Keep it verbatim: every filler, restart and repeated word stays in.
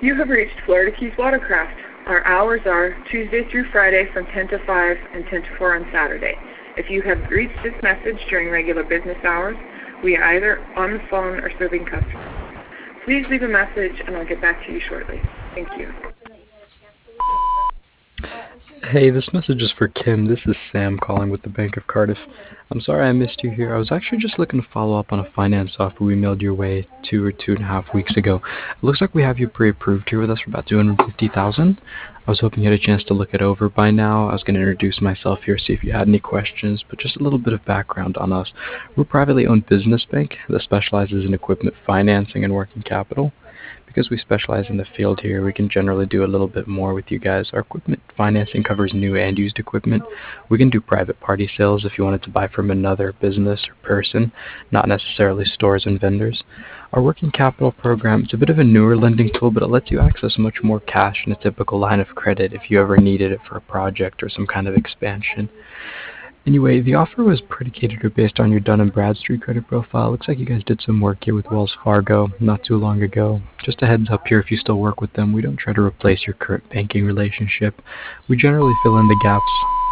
You have reached Florida Keys Watercraft. Our hours are Tuesday through Friday from ten to five and ten to four on Saturday. If you have reached this message during regular business hours, we are either on the phone or serving customers. Please leave a message and I'll get back to you shortly. Thank you. Hey, this message is for Kim. This is Sam calling with the Bank of Cardiff. I'm sorry I missed you here. I was actually just looking to follow up on a finance offer we mailed your way two or two and a half weeks ago. It looks like we have you pre-approved here with us for about two hundred fifty thousand dollars. I was hoping you had a chance to look it over by now. I was going to introduce myself here, see if you had any questions, but just a little bit of background on us. We're a privately owned business bank that specializes in equipment financing and working capital. Because we specialize in the field here, we can generally do a little bit more with you guys. Our equipment financing covers new and used equipment. We can do private party sales if you wanted to buy from another business or person, not necessarily stores and vendors. Our working capital program is a bit of a newer lending tool, but it lets you access much more cash than a typical line of credit if you ever needed it for a project or some kind of expansion. Anyway, the offer was predicated or based on your Dun and Bradstreet credit profile. Looks like you guys did some work here with Wells Fargo not too long ago. Just a heads up here, if you still work with them, we don't try to replace your current banking relationship. We generally fill in the gaps